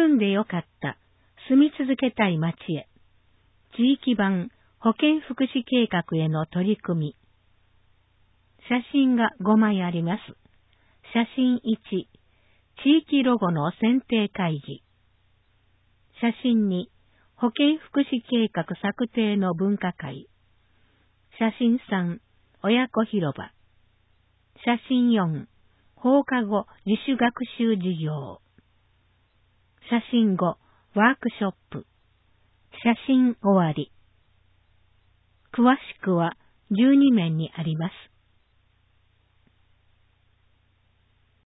住んでよかった、住み続けたい町へ。地域版保健福祉計画への取り組み。写真が5枚あります。写真1、地域ロゴの選定会議。写真2、保健福祉計画策定の分科会。写真3、親子広場。写真4、放課後自主学習事業。写真5、ワークショップ。写真終わり。詳しくは12面にあります。